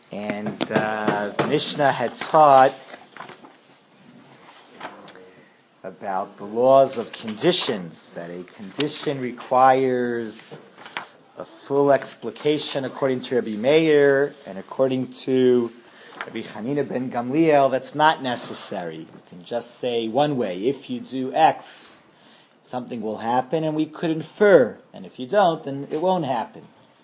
And the Mishnah had taught about the laws of conditions, that a condition requires a full explication according to Rabbi Meir, and according to Rabbi Hanina ben Gamliel, that's not necessary. You can just say one way, if you do X, something will happen, and we could infer, and if you don't, then it won't happen.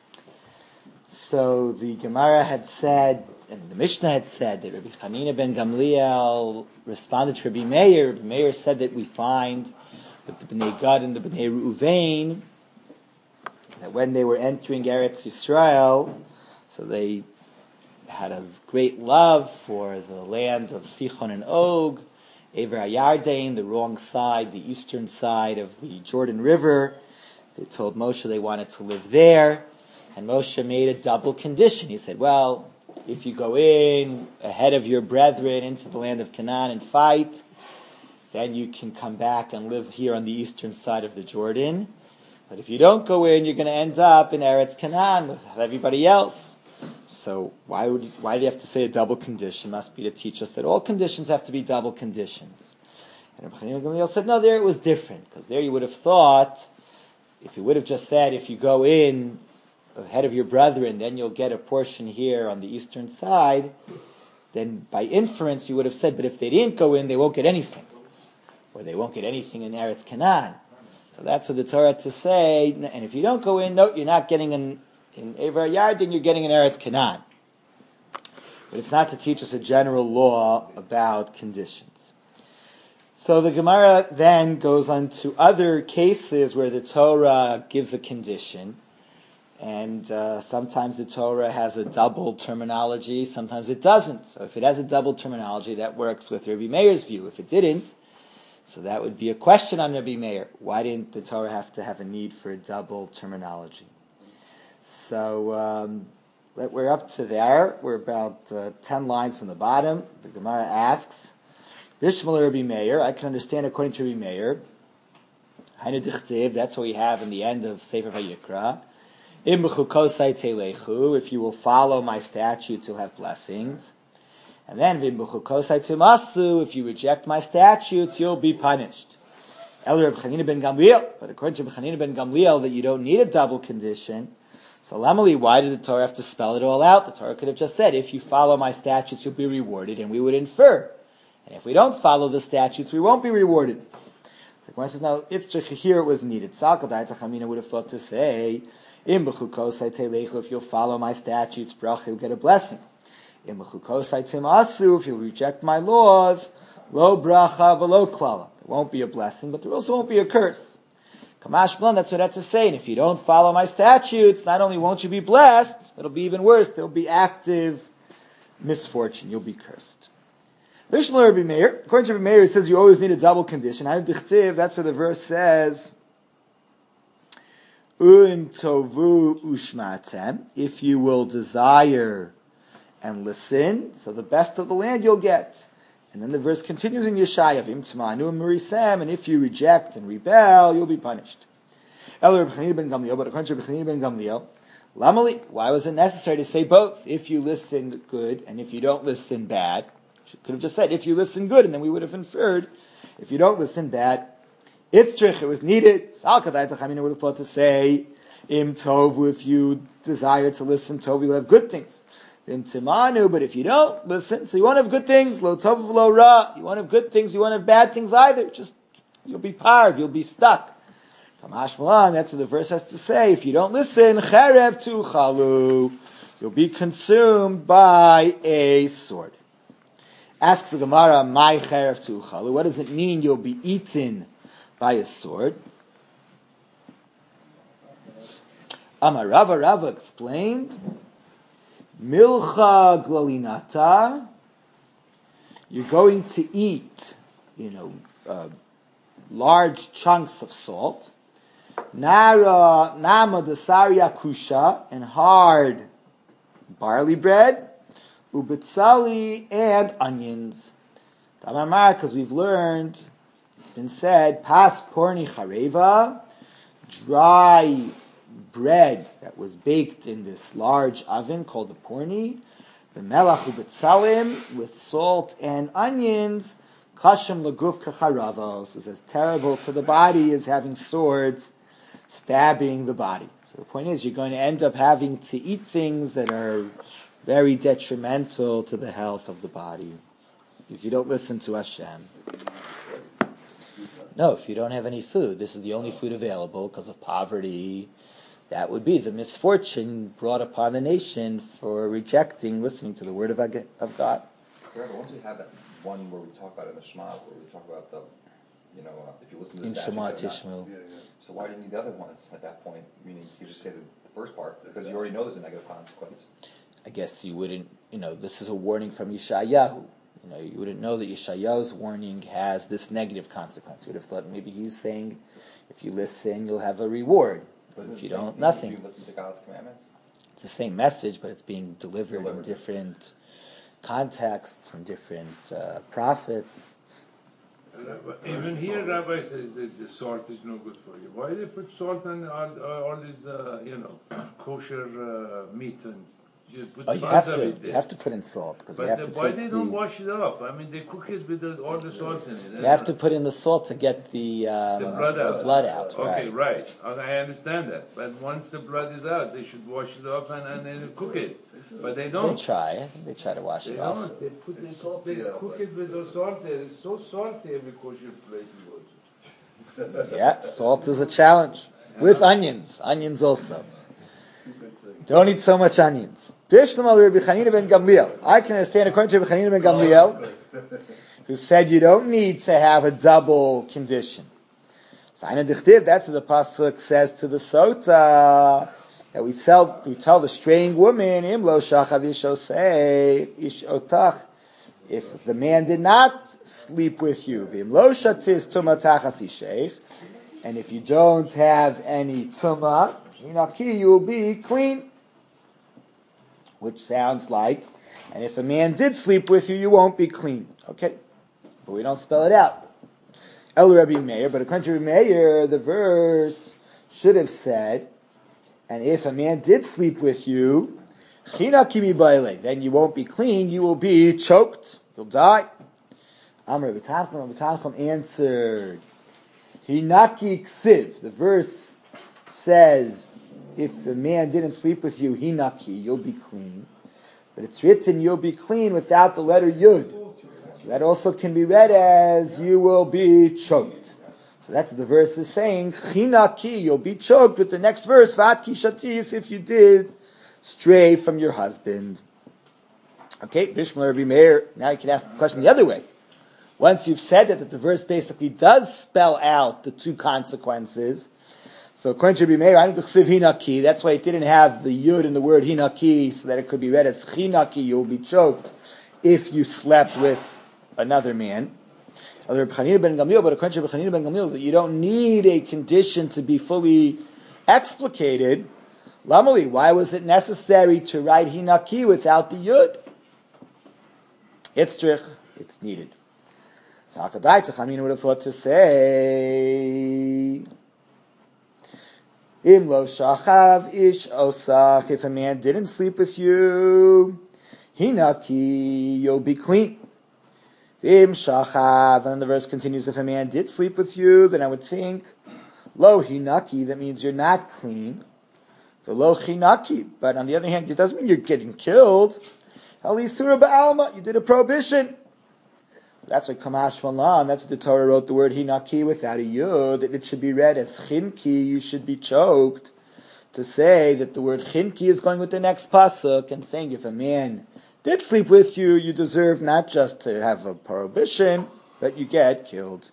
So the Gemara had said, and the Mishnah had said, that Rabbi Hanina ben Gamliel responded to Rabbi Meir. Rabbi Meir said that we find with the Bnei Gad and the Bnei Reuven that when they were entering Eretz Yisrael, so they had a great love for the land of Sichon and Og, Ever HaYarden, the wrong side, the eastern side of the Jordan River. They told Moshe they wanted to live there, and Moshe made a double condition. He said, well, if you go in ahead of your brethren into the land of Canaan and fight, then you can come back and live here on the eastern side of the Jordan. But if you don't go in, you're going to end up in Eretz Canaan with everybody else. So why do you have to say a double condition? Must be to teach us that all conditions have to be double conditions. And Rabbi Hanina ben Gamliel said, no, there it was different, because there you would have thought, if you would have just said, if you go in ahead of your brethren, then you'll get a portion here on the eastern side, then by inference you would have said, but if they didn't go in, they won't get anything. Or they won't get anything in Eretz Canaan. So that's what the Torah had to say, and if you don't go in, no, you're not getting in Ever HaYarden, you're getting in Eretz Canaan. But it's not to teach us a general law about conditions. So the Gemara then goes on to other cases where the Torah gives a condition, and sometimes the Torah has a double terminology, sometimes it doesn't. So if it has a double terminology, that works with Rabbi Meir's view. If it didn't, so that would be a question on Rabbi Meir. Why didn't the Torah have to have a need for a double terminology? So we're up to there. We're about 10 lines from the bottom. The Gemara asks, Bishmal Rabbi Meir, I can understand according to Rabbi Meir. Hainu dichtiv, that's what we have in the end of Sefer Vayikra. Im b'chukosai telechu, if you will follow my statutes, you'll have blessings. And then v'im b'chukosai timasu, if you reject my statutes, you'll be punished. El Rabbi Hanina ben Gamliel, but according to Rabbi Hanina ben Gamliel, that you don't need a double condition. So Lamali, why did the Torah have to spell it all out? The Torah could have just said, if you follow my statutes, you'll be rewarded, and we would infer. And if we don't follow the statutes, we won't be rewarded. So the says, no, it's here it was needed. Salkadai Tachamina would have thought to say, Im b'chukosai telechu, if you'll follow my statutes, bracha, you'll get a blessing. Im b'chukosai timasu, if you'll reject my laws, lo bracha v'lo klala. There won't be a blessing, but there also won't be a curse. Kamash Blan, that's what I have to say. And if you don't follow my statutes, not only won't you be blessed, it'll be even worse. There'll be active misfortune. You'll be cursed. Bishmal Rabbi Meir, according to Rabbi Meir, he says you always need a double condition. That's what the verse says. Tovu ushmatem. If you will desire and listen, so the best of the land you'll get. And then the verse continues in Yeshayav, and if you reject and rebel, you'll be punished. But according to Rabbi Hanina ben Gamliel, why was it necessary to say both? If you listen good, and if you don't listen bad. She could have just said, if you listen good, and then we would have inferred, if you don't listen bad, it was needed. Salkadai Tachamina would have thought to say, Im Tovu, if you desire to listen, Tovu, you'll have good things. But if you don't listen, so you won't have good things. Lo tov lo ra. You won't have good things. You won't have bad things either. Just you'll be parv. You'll be stuck. Kamash Malan. That's what the verse has to say. If you don't listen, cherev tuchalu. You'll be consumed by a sword. Asks the Gemara, my cherev tuchalu. What does it mean? You'll be eaten by a sword. Amar Rava explained. Milcha glalinata, you're going to eat, large chunks of salt. Nama dasaria kusha, and hard barley bread. Ubitzali, and onions. Tamamar, because we've learned, it's been said, pas porni chareva, dry bread that was baked in this large oven called the porni, B'melach u'betzalim, with salt and onions, kashem leguf kacharavos, is as terrible to the body as having swords stabbing the body. So the point is, you're going to end up having to eat things that are very detrimental to the health of the body if you don't listen to Hashem. No, if you don't have any food, this is the only food available because of poverty. That would be the misfortune brought upon the nation for rejecting listening to the word of God. However, once we have that one where we talk about it in the Shema, where we talk about the, if you listen to the In statutes, Shema Tishmu. So why do you need the other ones at that point? Meaning, you just say the first part because you already know there's a negative consequence. I guess you wouldn't. This is a warning from Yeshayahu. You wouldn't know that Yeshayahu's warning has this negative consequence. You would have thought maybe he's saying, if you listen, you'll have a reward. If you don't, nothing. If you listen to God's commandments? It's the same message, but it's being delivered in different contexts from different prophets. Even here, Rabbi says that the salt is no good for you. Why do they put salt on all these, kosher meat and you put you have to put in salt because you have to why take they don't wash it off? I mean, they cook it with all the salt in it. You have to put in the salt to get the blood out. Okay, right. Okay, I understand that. But once the blood is out, they should wash it off and then cook it. But they don't. They try. I think they try to wash it off. They cook it with the salt there. It's so salty every kosher place you go to. Yeah, salt is a challenge. With onions. Onions also. Don't eat so much onions. I can understand according to Rabbi Chanina ben Gamliel, who said you don't need to have a double condition. That's what the pasuk says to the sota, that we tell the straying woman, if the man did not sleep with you, and if you don't have any tumah, you will be clean. Which sounds like, and if a man did sleep with you, you won't be clean. Okay? But we don't spell it out. El Rabbi Meir, but according to Rabbi Meir, the verse should have said, and if a man did sleep with you, then you won't be clean, you will be choked. You'll die. Amar Rabbi Tanchum answered, Hinaki ksiv. The verse says, if a man didn't sleep with you, hinaki, you'll be clean. But it's written, you'll be clean without the letter yud. So that also can be read as, you will be choked. So that's what the verse is saying, hinaki, you'll be choked, with the next verse, vatki shatis, if you did stray from your husband. Okay, Bishmar Rabbi Meir, now you can ask the question the other way. Once you've said that the verse basically does spell out the two consequences, so according to Rabbi Meir, that's why it didn't have the yud in the word hinaki, so that it could be read as chinaki, you'll be choked if you slept with another man. But according to Rabbi Chanina ben Gamliel, that you don't need a condition to be fully explicated. Lamali, why was it necessary to write hinaki without the yud? It's needed. So Hakadai Chanina would have thought to say, Im lo shachav ish osach, if a man didn't sleep with you, hinaki, you'll be clean. Im shachav, and the verse continues, if a man did sleep with you, then I would think, lo hinaki, that means you're not clean. The lo hinaki, but on the other hand, it doesn't mean you're getting killed. Halisura ba'alma, you did a prohibition. That's what Kamash Malam, that's what the Torah wrote the word hinaki without a yud, that it should be read as chinki, you should be choked, to say that the word chinki is going with the next pasuk, and saying if a man did sleep with you, you deserve not just to have a prohibition, but you get killed.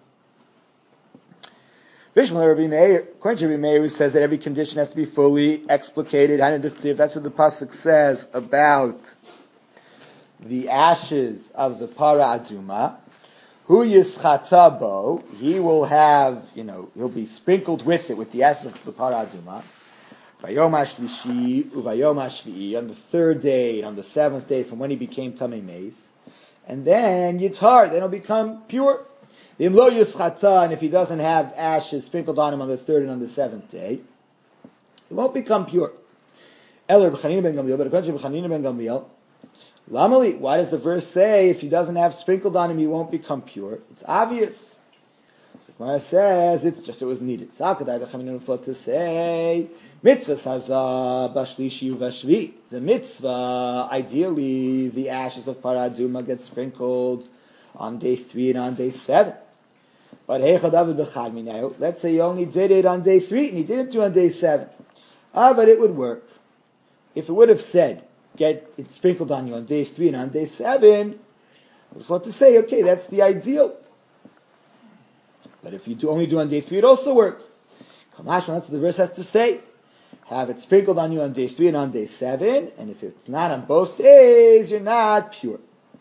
Bishmal Rabbi Meir, according to Rabbi Meir, who says that every condition has to be fully explicated, that's what the pasuk says about the ashes of the para aduma, hu yischatabo, he will have, he'll be sprinkled with it, with the ashes of the para aduma, vayom hashlishi uvayom hashvi'i, on the third day and on the seventh day from when he became tamei meis, and then yitar, then he'll become pure. V'im lo yischata, and if he doesn't have ashes sprinkled on him on the third and on the seventh day, he won't become pure. El Rabbi Chanina ben Gamliel, but according to Rabbi Chanina ben Gamliel, Lamali, why does the verse say if he doesn't have sprinkled on him, he won't become pure? It's obvious. So Gemara says it's just it was needed. To say mitzvah saza bashlishi uvashvi. The mitzvah, ideally, the ashes of paraduma get sprinkled on day 3 and on day 7. But let's say he only did it on day 3 and he didn't do it on day 7. But it would work. If it would have said, get it sprinkled on you on day 3 and on day 7, I would have to say, okay, that's the ideal. But if you only do on day 3, it also works. That's what the verse has to say. Have it sprinkled on you on day 3 and on day 7, and if it's not on both days, you're not pure.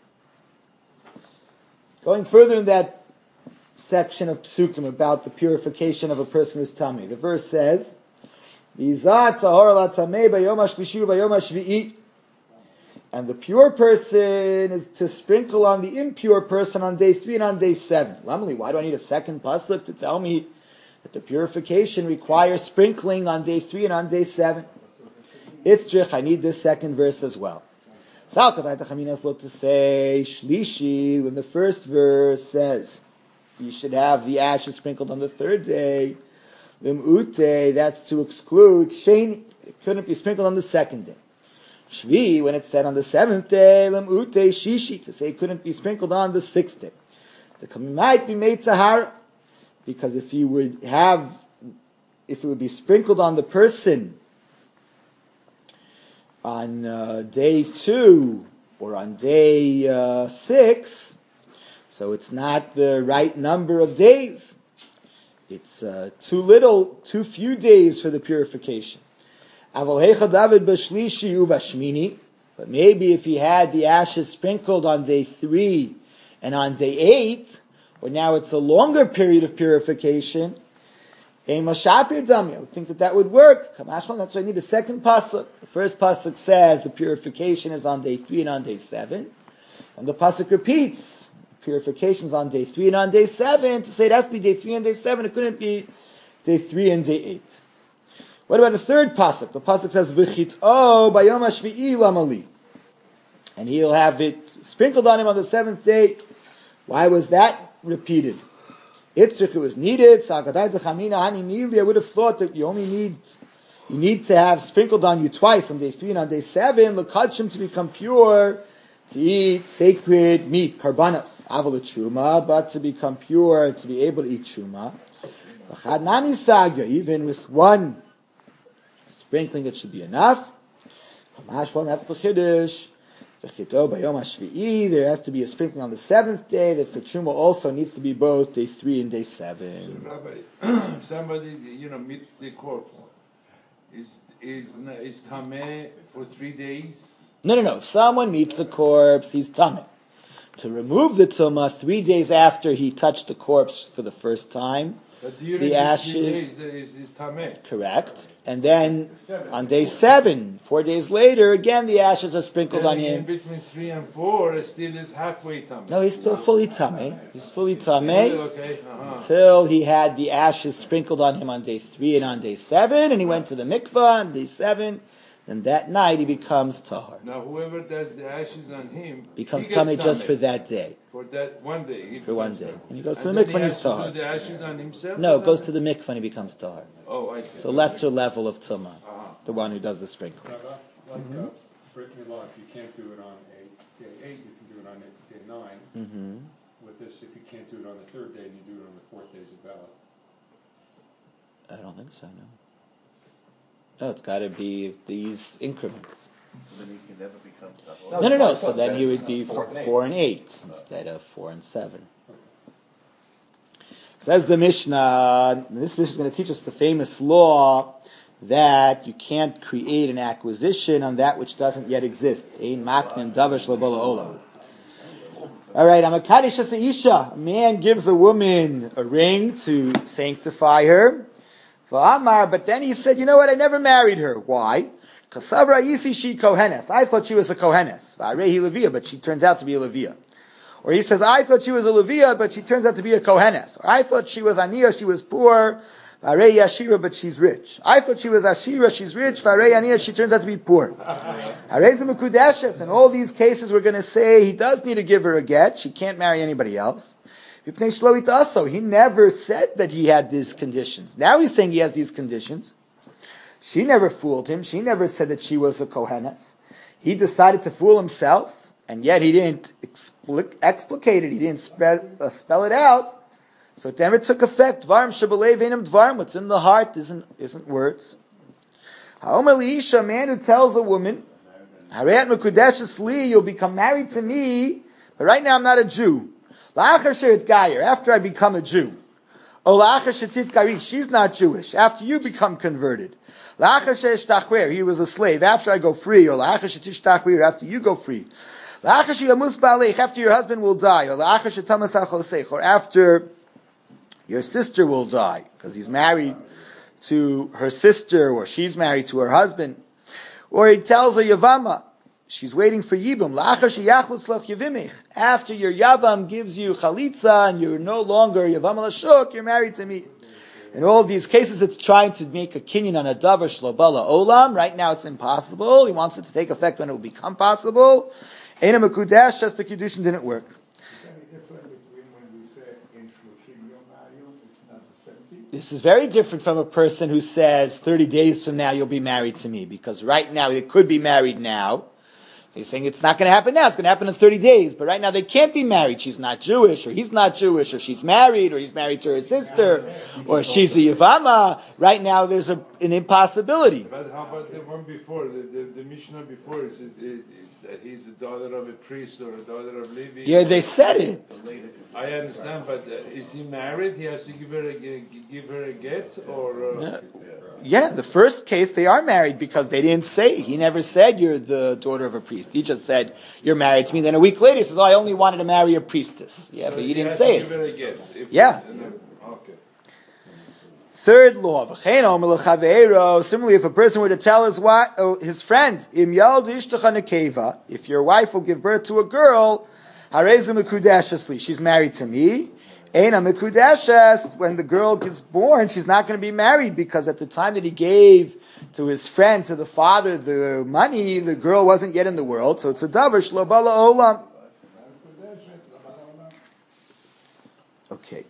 Going further in that section of Psukim about the purification of a person who's tamei, the verse says, and the pure person is to sprinkle on the impure person on day 3 and on day 7. Lamali, why do I need a second pasuk to tell me that the purification requires sprinkling on day 3 and on day 7? It's trich, I need this second verse as well. To say shlishi, when the first verse says you should have the ashes sprinkled on the 3rd day, lim'ute, that's to exclude sheni, it couldn't be sprinkled on the 2nd day. Shvi, when it's said on the 7th day, lim'ute shishi, to say it couldn't be sprinkled on the 6th day. The coming might be made tahara, because if it would be sprinkled on the person on day 2 or on day 6, so it's not the right number of days. It's too few days for the purification. But maybe if he had the ashes sprinkled on day 3 and on day 8, or now it's a longer period of purification, I would think that would work. That's why I need a second pasuk. The first pasuk says the purification is on day 3 and on day 7. And the pasuk repeats, purification is on day 3 and on day 7. To say it has to be day 3 and day 7, it couldn't be day 3 and day 8. What about the third pasuk? The pasuk says, V'chit'o bayom hashvi'i lamali. And he'll have it sprinkled on him on the 7th day. Why was that repeated? It was needed. I would have thought that you need to have sprinkled on you twice, on day 3 and on day 7, l'kadshim, to become pure, to eat sacred meat, karbanos, aval truma, but to become pure, to be able to eat truma. Even with one sprinkling, it should be enough. That's the chiddush. There has to be a sprinkling on the 7th day. That for truma also needs to be both day 3 and day 7. So, Rabbi, if somebody meets the corpse, is tameh for 3 days? No. If someone meets a corpse, he's tameh. To remove the tumah 3 days after he touched the corpse for the first time, but during the ashes is tameh. Correct. And then on day 7, 4 days later, again the ashes are sprinkled on him. Between 3 and 4, it still is halfway tameh. No, he's still fully tameh. He's fully tameh Okay. until he had the ashes sprinkled on him on day 3 and on day 7, and he went to the mikvah on day 7. Then that night he becomes tahar. Now whoever does the ashes on him Becomes tameh just for that day. For that one day. For one day. And he goes to the mikvah and he's tahar. The ashes on himself? No, it goes to the mikvah and he becomes tahar. Oh, I see. So lesser level of tumah. The one who does the sprinkling. Brit Milah, if you can't do it on day 8, you can do it on day 9. Mm-hmm. With this, if you can't do it on the 3rd day, you do it on the 4th day as a ballot. I don't think so, no. No, it's got to be these increments. Then he can never become No. So then he would be 4 and 8 instead of 4 and 7. Says the Mishnah, and this Mishnah is going to teach us the famous law that you can't create an acquisition on that which doesn't yet exist. Ein maknim davar shelo bo la'olam. All right, I'm a kaddish as a isha. A man gives a woman a ring to sanctify her. But then he said, you know what, I never married her. Why? Because I thought she was a kohenes. But she turns out to be a Leviah. Or he says, I thought she was a Leviah, but she turns out to be a kohenes. Or I thought she was aniyah, she was poor, Varei Ashira, but she's rich. I thought she was Ashira, she's rich. Varei Aniya, she turns out to be poor. Harei Mekudeshes. In all these cases, we're going to say he does need to give her a get. She can't marry anybody else. He never said that he had these conditions. Now he's saying he has these conditions. She never fooled him. She never said that she was a kohenes. He decided to fool himself, and yet he didn't explicate it. He didn't spell it out. So it never took effect. Dvarim shebelev einam dvarim. What's in the heart isn't words. Ha'omer liisha, a man who tells a woman, Harei mekudeshes li, you'll become married to me, but right now I'm not a Jew. La'achar she'et gayer, after I become a Jew. O la'achar she'tit gari, she's not Jewish, after you become converted. La'achar she'eshtachwer, he was a slave, after I go free. Or la'achar she'tishtachwer, after you go free. La'achar she'yamus ba'aleich, after your husband will die. Or la'achar she'tamas achoseich, or after your sister will die, because he's married to her sister, or she's married to her husband. Or he tells her Yavama, she's waiting for Yibum. After your Yavam gives you Chalitza and you're no longer Yavam Lashuk, you're married to me. In all of these cases, it's trying to make a kinyan on a davar shlobala olam. Right now, it's impossible. He wants it to take effect when it will become possible. Eina mekudesh, just the kiddushin didn't work. Is there any difference between when we say in Shloshim Yom Ha'ayom, it's not the 70? This is very different from a person who says 30 days from now you'll be married to me, because right now they could be married now. So he's saying it's not going to happen now, it's going to happen in 30 days, but right now they can't be married. She's not Jewish, or he's not Jewish, or she's married, or he's married to her sister, or she's a Yavama. Right now there's an impossibility. But how about the one before, the Mishnah before, it says that he's the daughter of a priest or a daughter of Levi? Yeah, they said it. I understand, but is he married? He has to give her a get, or? Yeah, the first case they are married because they didn't say. He never said you're the daughter of a priest. He just said you're married to me. Then a week later he says, "Oh, I only wanted to marry a priestess." Yeah, So but he didn't say Give her a get. Yeah. Okay. Third law, similarly, if a person were to tell his friend, if your wife will give birth to a girl, she's married to me. When the girl gets born, she's not going to be married, because at the time that he gave to his friend, to the father, the money, the girl wasn't yet in the world. So it's a davar shlo bala olam. Okay.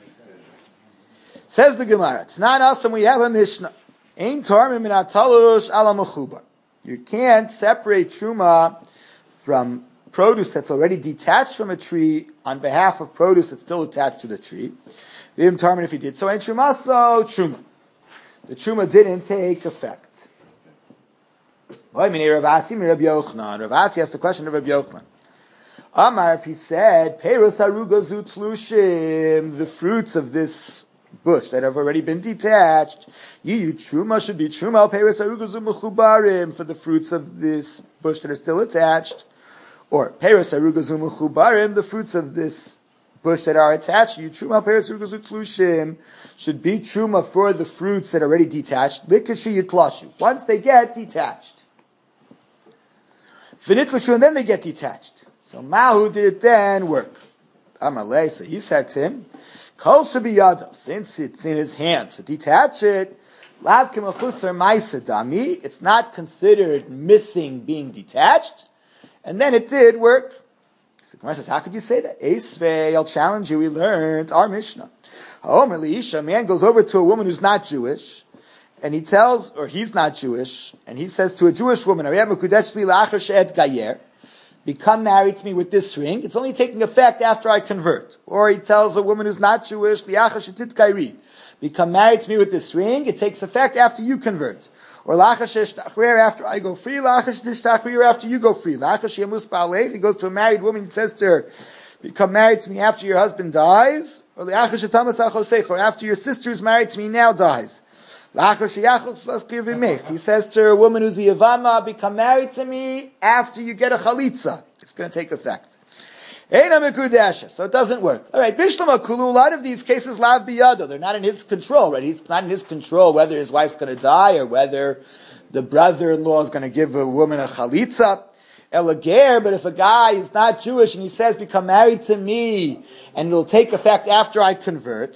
Says the Gemara, it's not awesome. We have a Mishnah. Ein tarmim min atalush ala mechubar. You can't separate truma from produce that's already detached from a tree on behalf of produce that's still attached to the tree. V'im tarmin, if he did so, ain't truma, so truma. The truma didn't take effect. Rav Asi asked the question of Rabbi Yochanan. Amar, if he said, Peiros haruga zu tlushim, the fruits of this bush that have already been detached, Yiyu truma should be truma, Peiros haruga zu mechubarim, for the fruits of this bush that are still attached. Or Peiros haruga zu mechubarim, the fruits of this bush that are attached, Yiyu truma, Peiros haruga zu tlushim, should be truma for the fruits that are already detached, Likashi yitlashu, once they get detached. V'nitlashu, and then they get detached. So Mahu did it then work. Amalei, so he said to him, Kol shabiyado, since it's in his hand, to detach it, lav k'machusar ma'isa dami, it's not considered missing being detached, and then it did work. So Gemara says, how could you say that? Esvei, I'll challenge you, we learned our Mishnah. Ha'omer li'isha, a man goes over to a woman who's not Jewish, and he tells, or he's not Jewish, and he says to a Jewish woman, become married to me with this ring. It's only taking effect after I convert. Or he tells a woman who's not Jewish, become married to me with this ring. It takes effect after you convert. Or after I go free, after you go free. He goes to a married woman and says to her, become married to me after your husband dies. Or after your sister who's married to me now dies. He says to a woman who's a Yavama, become married to me after you get a Chalitza. It's going to take effect. So it doesn't work. Alright, Bishlam Akulu, a lot of these cases, Lav Biyado, they're not in his control, right? He's not in his control whether his wife's going to die or whether the brother-in-law is going to give a woman a Chalitza. Elager, but if a guy is not Jewish and he says, become married to me, and it'll take effect after I convert,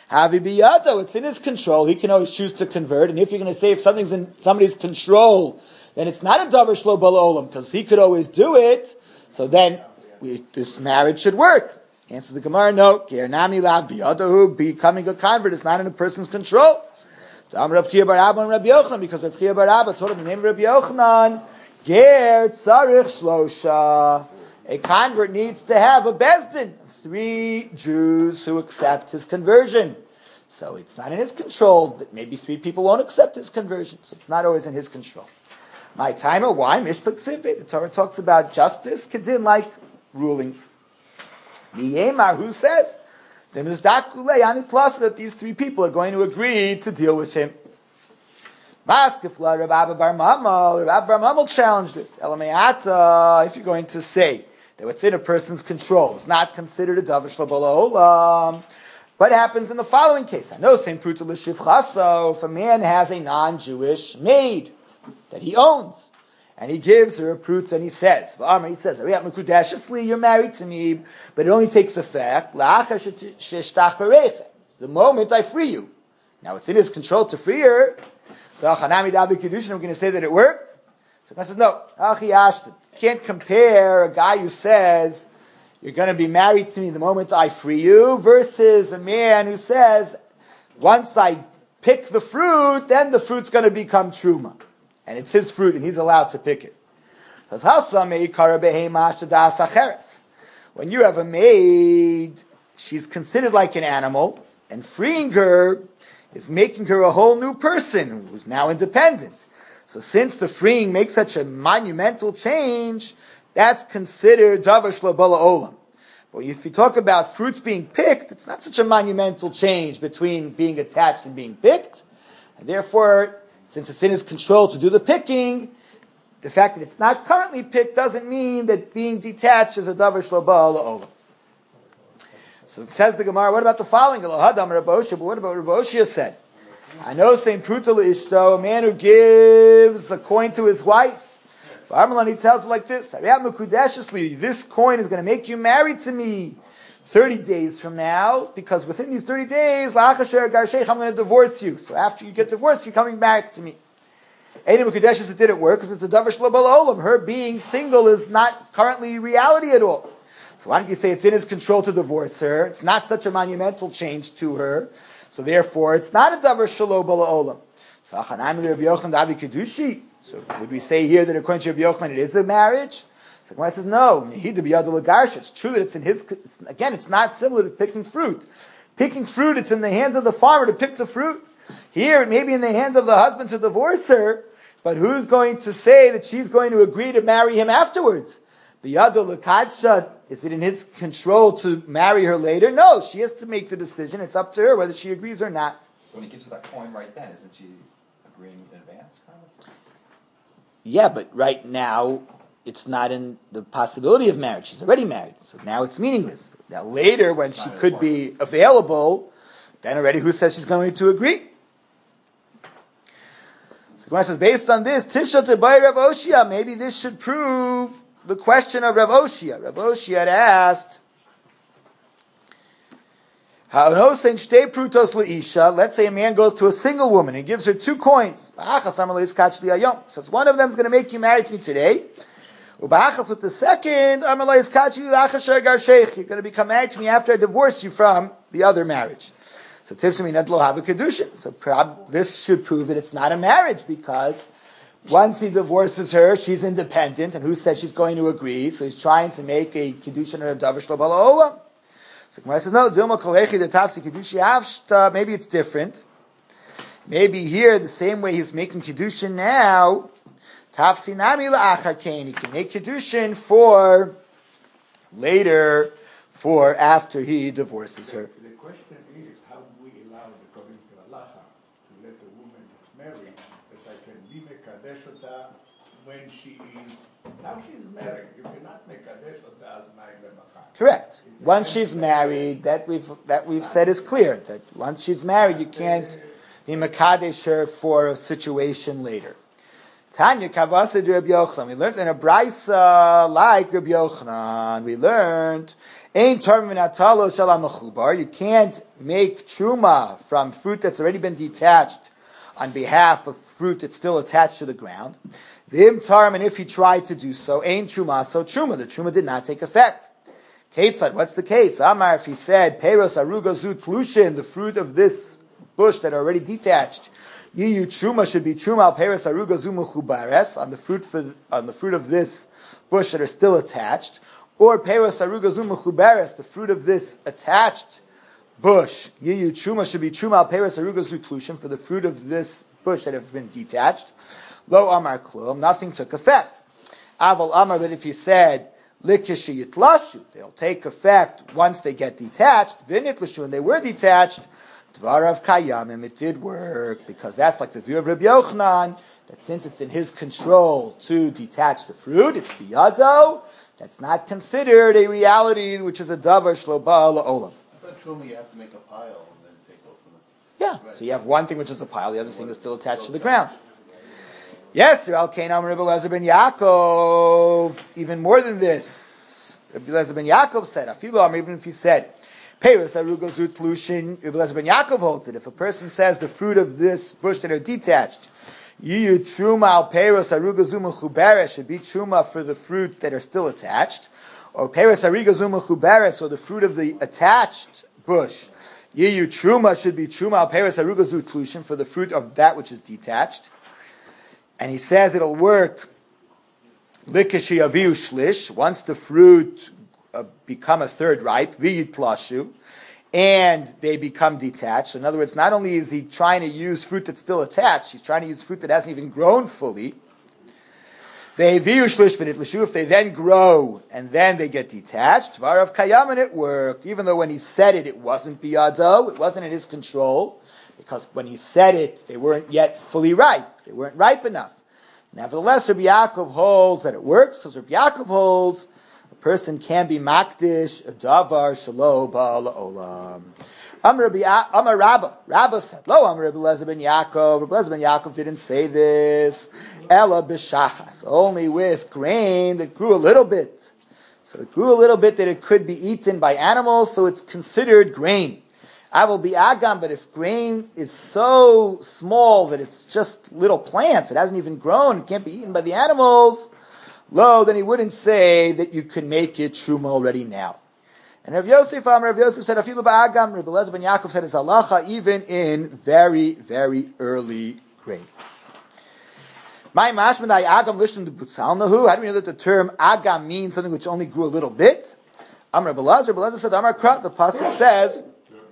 Havi biyado, it's in his control. He can always choose to convert. And if you're going to say if something's in somebody's control, then it's not a davar shlo bala olam, because he could always do it. So then this marriage should work. Answer the Gemara, no. Nami lav biyadahu, becoming a convert is not in a person's control. Because Rav Chiya bar Abba told him the name of Rabbi Yochanan, ger tzarich shlosha. A convert needs to have a bezdin, 3 Jews who accept his conversion. So it's not in his control that maybe 3 people won't accept his conversion. So it's not always in his control. My timer, why? Mishpach Sibit. The Torah talks about justice, kedin-like rulings. Miyemar, who says? Then is that these 3 people are going to agree to deal with him. Maskefla, Rav Abba bar Mamal. Rav Abba bar Mamal challenged this. Elameata, if you're going to say that what's in a person's control is not considered a davar shlo bala olam, what happens in the following case? I know same pruta l'shivchaso. If a man has a non-Jewish maid that he owns, and he gives her a prut, and he says, you're married to me, but it only takes effect the moment I free you. Now it's in his control to free her. So we're going to say that it worked. So I says, no, can't compare a guy who says, you're going to be married to me the moment I free you, versus a man who says, once I pick the fruit, then the fruit's going to become truma. And it's his fruit, and he's allowed to pick it. When you have a maid, she's considered like an animal, and freeing her is making her a whole new person who's now independent. So since the freeing makes such a monumental change, that's considered davar shlo bala olam. But if you talk about fruits being picked, it's not such a monumental change between being attached and being picked. And therefore, since it's in his control to do the picking, the fact that it's not currently picked doesn't mean that being detached is a davar shlo bala olam. So it says the Gemara, what about the following? But what about Rav Oshia said? I know Saint Pruta Ishto, a man who gives a coin to his wife. He tells her like this, this coin is going to make you married to me 30 days from now, because within these 30 days, I'm going to divorce you. So after you get divorced, you're coming back to me. It didn't work because it's a davar shlo bala olam. Her being single is not currently reality at all. So why don't you say it's in his control to divorce her? It's not such a monumental change to her. So therefore, it's not a davar shlo bala olam. So would we say here that according to Rabbi Yochanan, it is a marriage? So Gemara says, no. It's true that it's in his, it's not similar to picking fruit. Picking fruit, it's in the hands of the farmer to pick the fruit. Here, it may be in the hands of the husband to divorce her, but who's going to say that she's going to agree to marry him afterwards? Is it in his control to marry her later? No, she has to make the decision. It's up to her whether she agrees or not. When he gives her that coin right then, isn't she agreeing in advance, kind of? Yeah, but right now, it's not in the possibility of marriage. She's already married, so now it's meaningless. Now later, when she could be available, then already who says she's going to agree? So Gemara says, based on this, Tifsha Tebai Rav Oshia, maybe this should prove the question of Rav Oshia. Rav Oshia had asked, let's say a man goes to a single woman and gives her 2 coins. Says one of them is going to make you married to me today. With the second, you're going to become married to me after I divorce you from the other marriage. So this should prove that it's not a marriage, because once he divorces her, she's independent, and who says she's going to agree? So he's trying to make a kiddushin or a davar shlo bala olam. So Gemara says, no, Dilma Kolechi the Tafsi Kiddushi Avshta, maybe it's different. Maybe here, the same way he's making Kiddushin now, Tafsi Nami La'achar Kain, he can make Kiddushin for later, for after he divorces her. The question is, how do we allow, according to Allah, to let a woman that's married, that I can be Mekadesh Ota when she is, now she's married, you cannot Mekadesh Ota al Mai Lemachar. Correct. Once she's married, that we've said is clear. That once she's married, you can't be makadesh her for a situation later. Tanya Kavasa de Rabbi Yochanan. We learned in a brisa like Rabbi Yochanan. We learned Ein Torah min atalo shalam mechubar. You can't make truma from fruit that's already been detached on behalf of fruit that's still attached to the ground. V'im tarim, and if he tried to do so, Ein truma, so truma. The truma did not take effect. Ketzad, what's the case? Amar, if he said Peros aruga zu tlushin, the fruit of this bush that are already detached. Yiyu truma should be truma al peres aruga zu mechubares, on the fruit of this bush that are still attached, or peres aruga zu mechubares, the fruit of this attached bush. Yiyu truma should be truma al peres aruga zu tlushim, for the fruit of this bush that have been detached. Lo amar klum, nothing took effect. Aval amar, but if you said likishi yitlashu, they'll take effect once they get detached. Vinitlashu, and they were detached. Dvarav Kayamim, it did work, because that's like the view of Rabbi Yochanan, that since it's in his control to detach the fruit, it's biyado, that's not considered a reality, which is a davar shlo ba'a la'olam. But truma, you have to make a pile and then take off from it. Yeah, so you have one thing which is a pile, the other thing is still attached to the ground. Yes, Al Kainam Rabbi Elazar ben Yaakov, even more than this. Rabbi Elazar ben Yaakov said, Afilu, even if he said, Peres aruga zu tlushin, Rabbi Elazar ben Yaakov holds it. If a person says the fruit of this bush that are detached, yiyu truma al peres aruga zu mechuberes, should be truma for the fruit that are still attached, or peres aruga zu mechuberes, or the fruit of the attached bush, yiyu truma should be truma al peres aruga zu tlushin, for the fruit of that which is detached. And he says it'll work likashi aviu shlish, once the fruit become a third ripe, v'yid plashu, and they become detached. So in other words, not only is he trying to use fruit that's still attached, he's trying to use fruit that hasn't even grown fully. They v'yu shlish v'nitlashu, if they then grow and then they get detached, v'arav kayam, and it worked, even though when he said it, it wasn't biyado, it wasn't in his control, because when he said it, they weren't yet fully ripe. They weren't ripe enough. Nevertheless, Rabbi Yaakov holds that it works, because Rabbi Yaakov holds person can be makdish a davar shelo ba'al olam. Amar Rabba said, "Lo Amar Rabbi Elazar ben Yaakov. Rabbi Elazar ben Yaakov didn't say this. Ella b'shachas, only with grain that grew a little bit. So it grew a little bit that it could be eaten by animals, so it's considered grain. I will be agam, but if grain is so small that it's just little plants, it hasn't even grown, it can't be eaten by the animals." Lo, then he wouldn't say that you can make it truma already now. And Rav Yosef said, Afilu ba'agam, Rabbi Elazar ben Yaakov said, it's halacha even in very, very early grain. My mashmanai agam lishtim de butzalnahu. How do we know that the term agam means something which only grew a little bit? Rabbi Elazar said, Amar Krat, the pasuk says,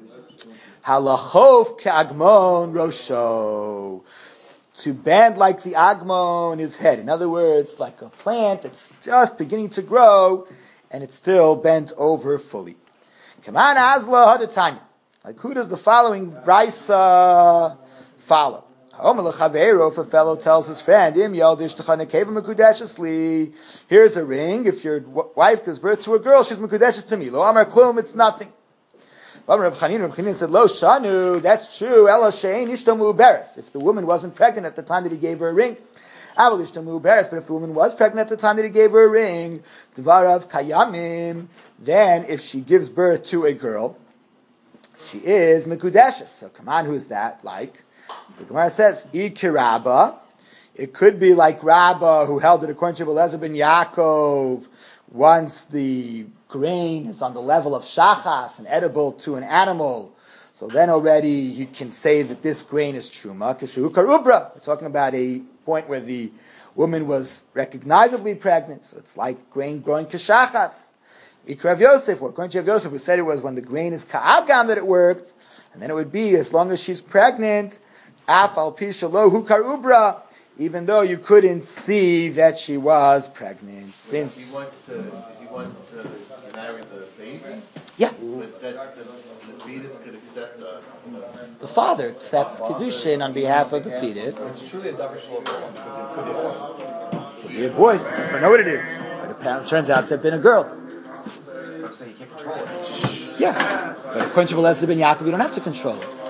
halachov ke'agmon rosho. To bend like the agmon his head. In other words, like a plant that's just beginning to grow, and it's still bent over fully. Kaman azla hadatanya. Like who does the following brisa follow? If a fellow tells his friend, here's a ring, if your wife gives birth to a girl, she's mekudeshes to me. Lo amar klum, it's nothing. Reb Chanina said, Lo shanu, that's true. Ela shein ishtamu beres. If the woman wasn't pregnant at the time that he gave her a ring, Aval ishtamu beres. But if the woman was pregnant at the time that he gave her a ring, dvarav kayamim. Then, if she gives birth to a girl, she is mekudeshes. So, come on, who is that like? So the Gemara says, Ikirabba. It could be like Rabbah, who held it according to Elazar ben Yaakov. Once the grain is on the level of shachas and edible to an animal, so then already you can say that this grain is truma. Kishu karubra. We're talking about a point where the woman was recognizably pregnant, so it's like grain growing kishachas. Ikrav Yosef, or according to Yosef, who said it was when the grain is ka'agam that it worked, and then it would be as long as she's pregnant, af al pi shalohu karubra, even though you couldn't see that she was pregnant. Since if he wants to marry the baby, yeah, but that the fetus could accept the father accepts kedushin on behalf of the fetus. It's truly a davar shelo ba'olam because it could be a boy. Could be a boy. I don't know what it is, but it turns out to have been a girl. I'm saying you can't control it. Yeah, but according to Elazar ben Yaakov, you don't have to control it.